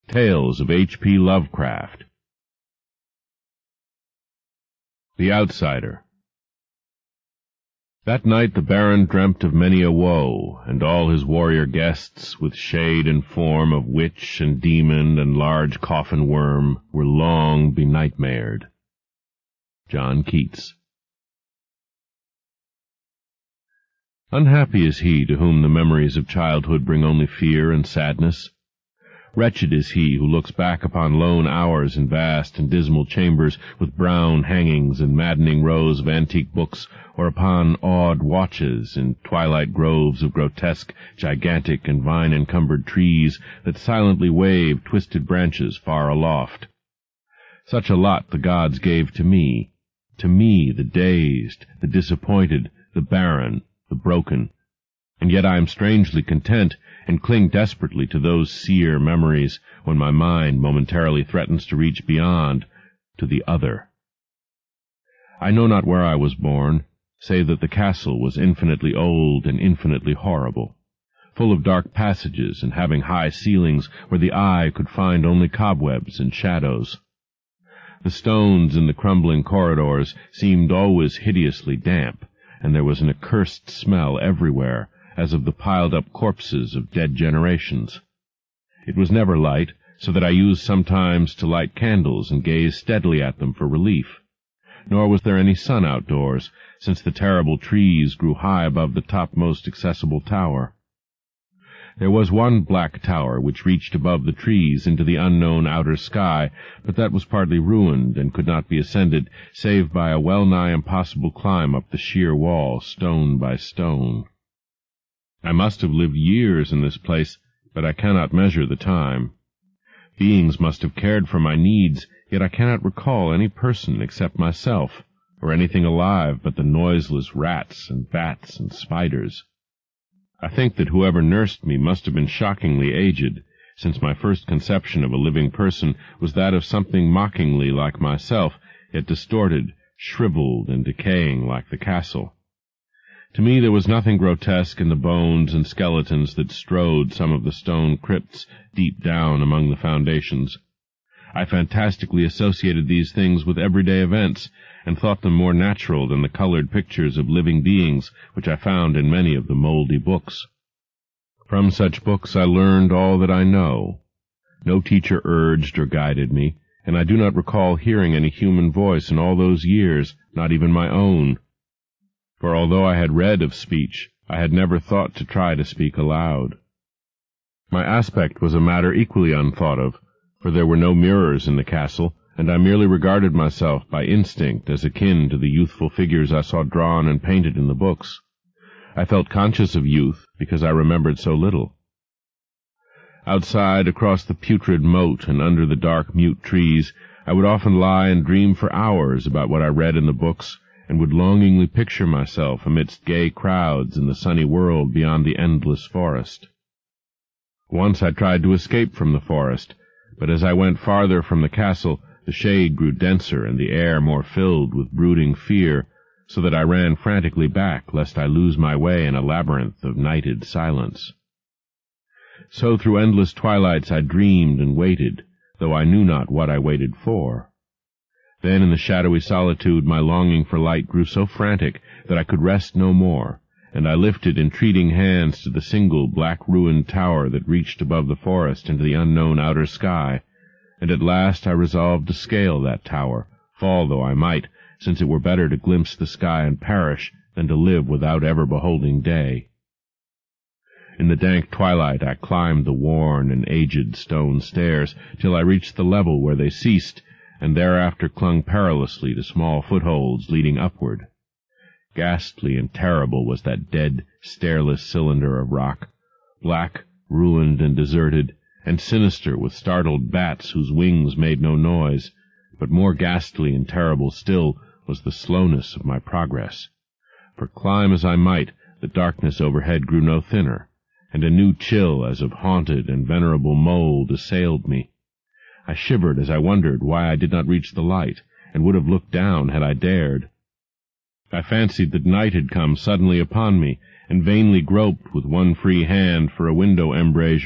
Tales of H.P. Lovecraft. The Outsider. That night the Baron dreamt of many a woe, and all his warrior guests, with shade and form of witch and demon and large coffin worm, were long benightmared. John Keats. Unhappy is he to whom the memories of childhood bring only fear and sadness. Wretched is he who looks back upon lone hours in vast and dismal chambers with brown hangings and maddening rows of antique books, or upon awed watches in twilight groves of grotesque, gigantic, and vine-encumbered trees that silently wave twisted branches far aloft. Such a lot the gods gave to me the dazed, the disappointed, the barren, the broken. And yet I am strangely content, and cling desperately to those sear memories when my mind momentarily threatens to reach beyond, to the other. I know not where I was born, save that the castle was infinitely old and infinitely horrible, full of dark passages and having high ceilings where the eye could find only cobwebs and shadows. The stones in the crumbling corridors seemed always hideously damp, and there was an accursed smell everywhere, as of the piled-up corpses of dead generations. It was never light, so that I used sometimes to light candles and gaze steadily at them for relief. Nor was there any sun outdoors, since the terrible trees grew high above the topmost accessible tower. There was one black tower which reached above the trees into the unknown outer sky, but that was partly ruined and could not be ascended save by a well-nigh impossible climb up the sheer wall, stone by stone. I must have lived years in this place, but I cannot measure the time. Beings must have cared for my needs, yet I cannot recall any person except myself, or anything alive but the noiseless rats and bats and spiders. I think that whoever nursed me must have been shockingly aged, since my first conception of a living person was that of something mockingly like myself, yet distorted, shriveled, and decaying like the castle. To me there was nothing grotesque in the bones and skeletons that strode some of the stone crypts deep down among the foundations. I fantastically associated these things with everyday events, and thought them more natural than the colored pictures of living beings which I found in many of the mouldy books. From such books I learned all that I know. No teacher urged or guided me, and I do not recall hearing any human voice in all those years, not even my own. For although I had read of speech, I had never thought to try to speak aloud. My aspect was a matter equally unthought of, for there were no mirrors in the castle, and I merely regarded myself by instinct as akin to the youthful figures I saw drawn and painted in the books. I felt conscious of youth because I remembered so little. Outside, across the putrid moat and under the dark mute trees, I would often lie and dream for hours about what I read in the books, and would longingly picture myself amidst gay crowds in the sunny world beyond the endless forest. Once I tried to escape from the forest, but as I went farther from the castle, the shade grew denser and the air more filled with brooding fear, so that I ran frantically back lest I lose my way in a labyrinth of nighted silence. So through endless twilights I dreamed and waited, though I knew not what I waited for. Then in the shadowy solitude my longing for light grew so frantic that I could rest no more, and I lifted entreating hands to the single black-ruined tower that reached above the forest into the unknown outer sky, and at last I resolved to scale that tower, fall though I might, since it were better to glimpse the sky and perish than to live without ever beholding day. In the dank twilight I climbed the worn and aged stone stairs till I reached the level where they ceased, and thereafter clung perilously to small footholds leading upward. Ghastly and terrible was that dead, stairless cylinder of rock, black, ruined, and deserted, and sinister with startled bats whose wings made no noise, but more ghastly and terrible still was the slowness of my progress. For climb as I might, the darkness overhead grew no thinner, and a new chill as of haunted and venerable mold assailed me. I shivered as I wondered why I did not reach the light, and would have looked down had I dared. I fancied that night had come suddenly upon me, and vainly groped with one free hand for a window embrasure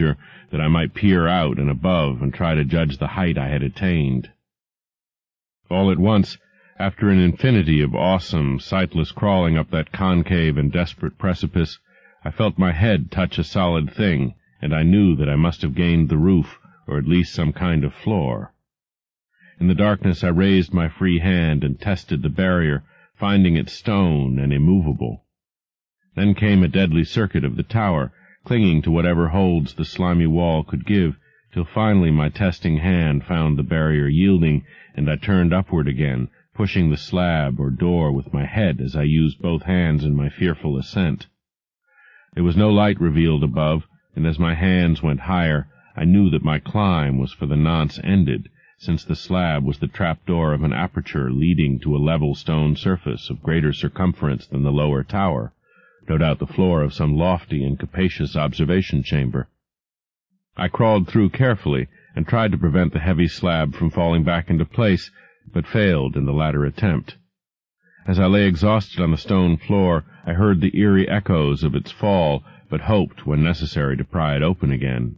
that I might peer out and above and try to judge the height I had attained. All at once, after an infinity of awesome, sightless crawling up that concave and desperate precipice, I felt my head touch a solid thing, and I knew that I must have gained the roof, or at least some kind of floor. In the darkness I raised my free hand and tested the barrier, finding it stone and immovable. Then came a deadly circuit of the tower, clinging to whatever holds the slimy wall could give, till finally my testing hand found the barrier yielding, and I turned upward again, pushing the slab or door with my head as I used both hands in my fearful ascent. There was no light revealed above, and as my hands went higher, I knew that my climb was for the nonce ended, since the slab was the trap-door of an aperture leading to a level stone surface of greater circumference than the lower tower, no doubt the floor of some lofty and capacious observation chamber. I crawled through carefully, and tried to prevent the heavy slab from falling back into place, but failed in the latter attempt. As I lay exhausted on the stone floor, I heard the eerie echoes of its fall, but hoped, when necessary, to pry it open again.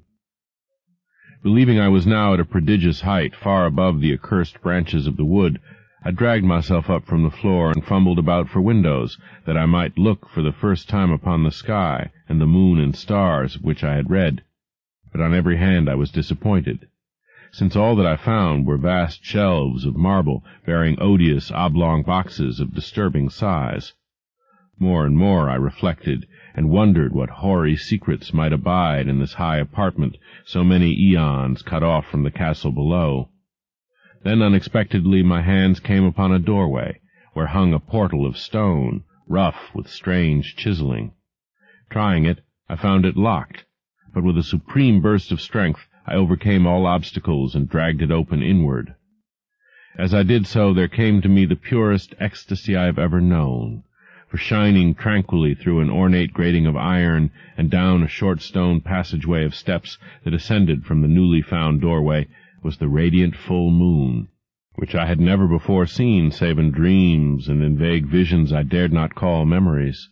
Believing I was now at a prodigious height, far above the accursed branches of the wood, I dragged myself up from the floor and fumbled about for windows, that I might look for the first time upon the sky and the moon and stars of which I had read. But on every hand I was disappointed, since all that I found were vast shelves of marble bearing odious oblong boxes of disturbing size. More and more I reflected, and wondered what hoary secrets might abide in this high apartment, so many eons cut off from the castle below. Then unexpectedly my hands came upon a doorway, where hung a portal of stone, rough with strange chiseling. Trying it, I found it locked, but with a supreme burst of strength I overcame all obstacles and dragged it open inward. As I did so, there came to me the purest ecstasy I have ever known, for shining tranquilly through an ornate grating of iron and down a short stone passageway of steps that ascended from the newly found doorway was the radiant full moon, which I had never before seen save in dreams and in vague visions I dared not call memories.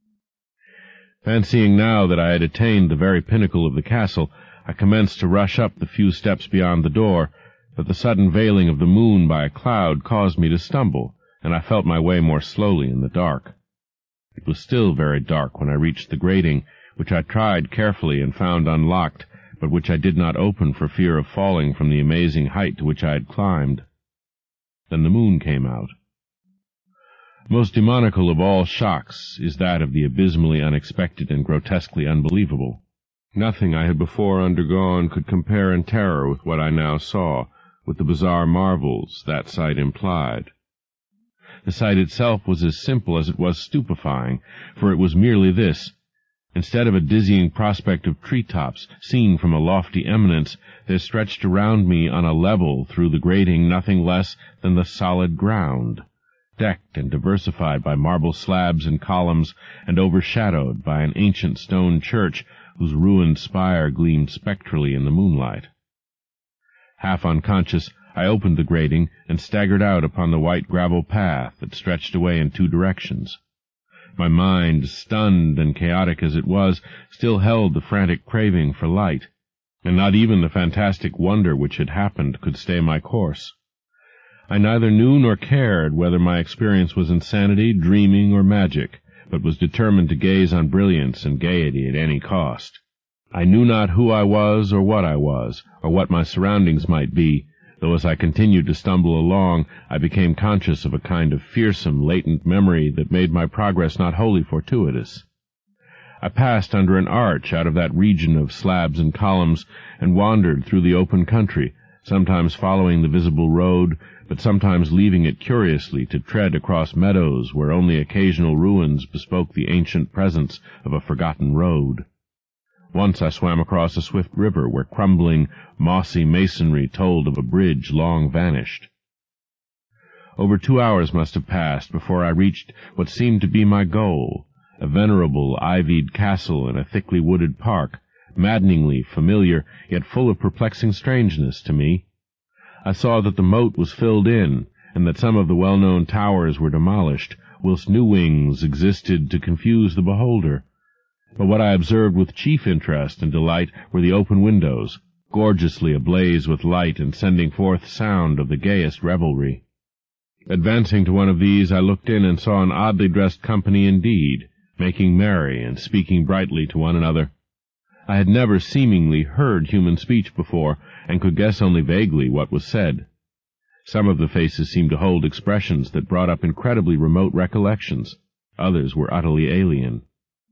Fancying now that I had attained the very pinnacle of the castle, I commenced to rush up the few steps beyond the door, but the sudden veiling of the moon by a cloud caused me to stumble, and I felt my way more slowly in the dark. It was still very dark when I reached the grating, which I tried carefully and found unlocked, but which I did not open for fear of falling from the amazing height to which I had climbed. Then the moon came out. Most demoniacal of all shocks is that of the abysmally unexpected and grotesquely unbelievable. Nothing I had before undergone could compare in terror with what I now saw, with the bizarre marvels that sight implied. The sight itself was as simple as it was stupefying, for it was merely this. Instead of a dizzying prospect of tree-tops seen from a lofty eminence, there stretched around me on a level through the grating nothing less than the solid ground, decked and diversified by marble slabs and columns, and overshadowed by an ancient stone church whose ruined spire gleamed spectrally in the moonlight. Half unconscious, I opened the grating and staggered out upon the white gravel path that stretched away in two directions. My mind, stunned and chaotic as it was, still held the frantic craving for light, and not even the fantastic wonder which had happened could stay my course. I neither knew nor cared whether my experience was insanity, dreaming, or magic, but was determined to gaze on brilliance and gaiety at any cost. I knew not who I was, or what my surroundings might be, though as I continued to stumble along, I became conscious of a kind of fearsome, latent memory that made my progress not wholly fortuitous. I passed under an arch out of that region of slabs and columns, and wandered through the open country, sometimes following the visible road, but sometimes leaving it curiously to tread across meadows where only occasional ruins bespoke the ancient presence of a forgotten road. Once I swam across a swift river where crumbling, mossy masonry told of a bridge long vanished. Over 2 hours must have passed before I reached what seemed to be my goal, a venerable, ivied castle in a thickly wooded park, maddeningly familiar, yet full of perplexing strangeness to me. I saw that the moat was filled in, and that some of the well-known towers were demolished, whilst new wings existed to confuse the beholder. But what I observed with chief interest and delight were the open windows, gorgeously ablaze with light and sending forth sound of the gayest revelry. Advancing to one of these, I looked in and saw an oddly dressed company indeed, making merry and speaking brightly to one another. I had never seemingly heard human speech before, and could guess only vaguely what was said. Some of the faces seemed to hold expressions that brought up incredibly remote recollections. Others were utterly alien.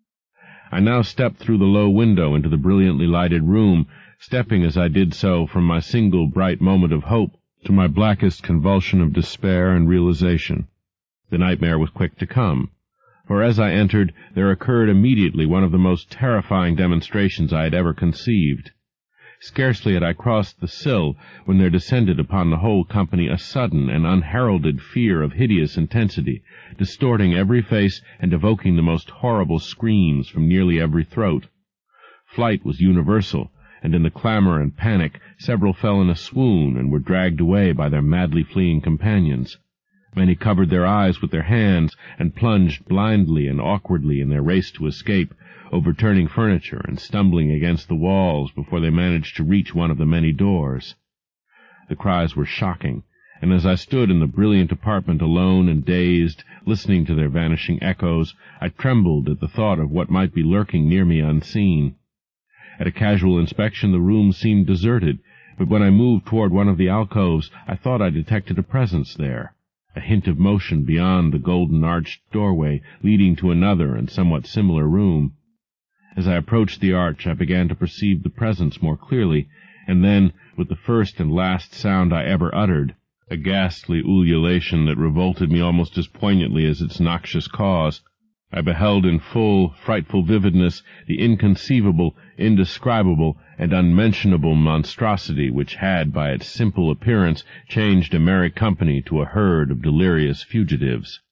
I now stepped through the low window into the brilliantly lighted room, stepping as I did so from my single bright moment of hope to my blackest convulsion of despair and realization. The nightmare was quick to come, for as I entered there occurred immediately one of the most terrifying demonstrations I had ever conceived. Scarcely had I crossed the sill when there descended upon the whole company a sudden and unheralded fear of hideous intensity, distorting every face and evoking the most horrible screams from nearly every throat. Flight was universal, and in the clamor and panic several fell in a swoon and were dragged away by their madly fleeing companions. Many covered their eyes with their hands and plunged blindly and awkwardly in their race to escape, overturning furniture and stumbling against the walls before they managed to reach one of the many doors. The cries were shocking, and as I stood in the brilliant apartment alone and dazed, listening to their vanishing echoes, I trembled at the thought of what might be lurking near me unseen. At a casual inspection the room seemed deserted, but when I moved toward one of the alcoves I thought I detected a presence there, a hint of motion beyond the golden-arched doorway leading to another and somewhat similar room. As I approached the arch I began to perceive the presence more clearly, and then, with the first and last sound I ever uttered, a ghastly ululation that revolted me almost as poignantly as its noxious cause, I beheld in full, frightful vividness the inconceivable, indescribable, and unmentionable monstrosity which had, by its simple appearance, changed a merry company to a herd of delirious fugitives.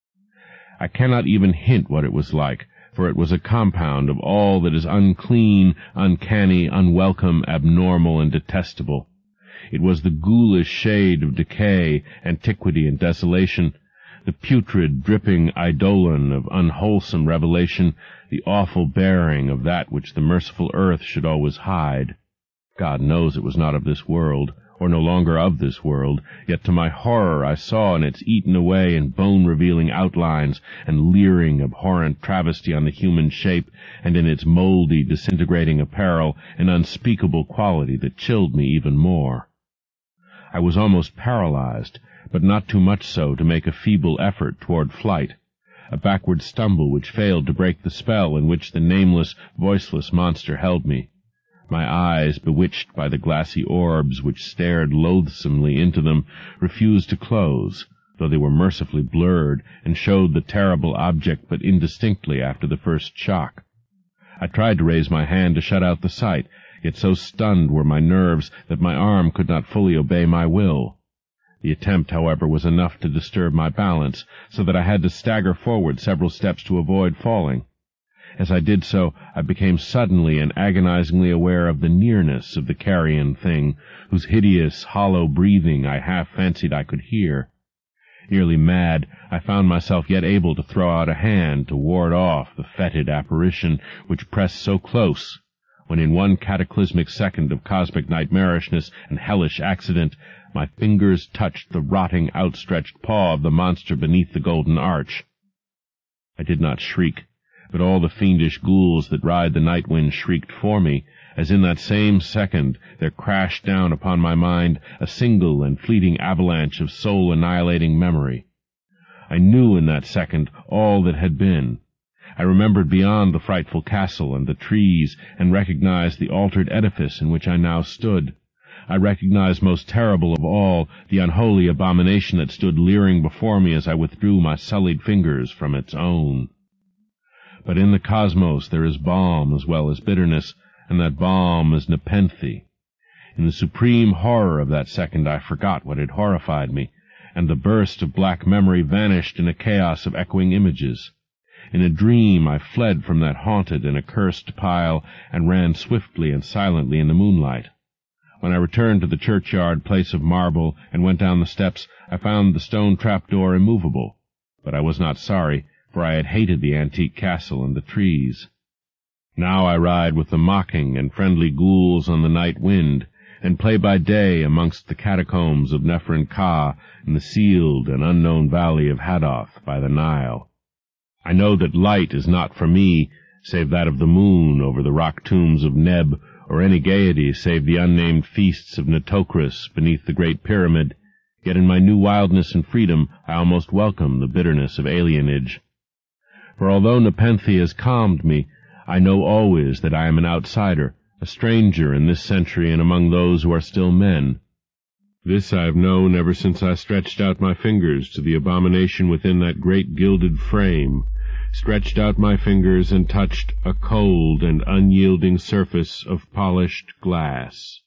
I cannot even hint what it was like, for it was a compound of all that is unclean, uncanny, unwelcome, abnormal, and detestable. It was the ghoulish shade of decay, antiquity, and desolation, the putrid, dripping eidolon of unwholesome revelation, the awful bearing of that which the merciful earth should always hide. God knows it was not of this world, or no longer of this world, yet to my horror I saw in its eaten away and bone-revealing outlines and leering, abhorrent travesty on the human shape, and in its mouldy, disintegrating apparel, an unspeakable quality that chilled me even more. I was almost paralyzed, but not too much so to make a feeble effort toward flight, a backward stumble which failed to break the spell in which the nameless, voiceless monster held me. My eyes, bewitched by the glassy orbs which stared loathsomely into them, refused to close, though they were mercifully blurred, and showed the terrible object but indistinctly after the first shock. I tried to raise my hand to shut out the sight, yet so stunned were my nerves that my arm could not fully obey my will. The attempt, however, was enough to disturb my balance, so that I had to stagger forward several steps to avoid falling. As I did so, I became suddenly and agonizingly aware of the nearness of the carrion thing, whose hideous, hollow breathing I half fancied I could hear. Nearly mad, I found myself yet able to throw out a hand to ward off the fetid apparition which pressed so close, when in one cataclysmic second of cosmic nightmarishness and hellish accident, my fingers touched the rotting, outstretched paw of the monster beneath the golden arch. I did not shriek, but all the fiendish ghouls that ride the night wind shrieked for me, as in that same second there crashed down upon my mind a single and fleeting avalanche of soul-annihilating memory. I knew in that second all that had been. I remembered beyond the frightful castle and the trees, and recognized the altered edifice in which I now stood. I recognized most terrible of all the unholy abomination that stood leering before me as I withdrew my sullied fingers from its own. But in the cosmos there is balm as well as bitterness, and that balm is nepenthe. In the supreme horror of that second I forgot what had horrified me, and the burst of black memory vanished in a chaos of echoing images. In a dream I fled from that haunted and accursed pile, and ran swiftly and silently in the moonlight. When I returned to the churchyard place of marble and went down the steps, I found the stone trap-door immovable, but I was not sorry, for I had hated the antique castle and the trees. Now I ride with the mocking and friendly ghouls on the night wind, and play by day amongst the catacombs of Nephron-Ka in the sealed and unknown valley of Hadoth by the Nile. I know that light is not for me, save that of the moon over the rock tombs of Neb, or any gaiety save the unnamed feasts of Nitocris beneath the Great Pyramid, yet in my new wildness and freedom I almost welcome the bitterness of alienage. For although Nepenthe has calmed me, I know always that I am an outsider, a stranger in this century and among those who are still men. This I have known ever since I stretched out my fingers to the abomination within that great gilded frame, stretched out my fingers and touched a cold and unyielding surface of polished glass.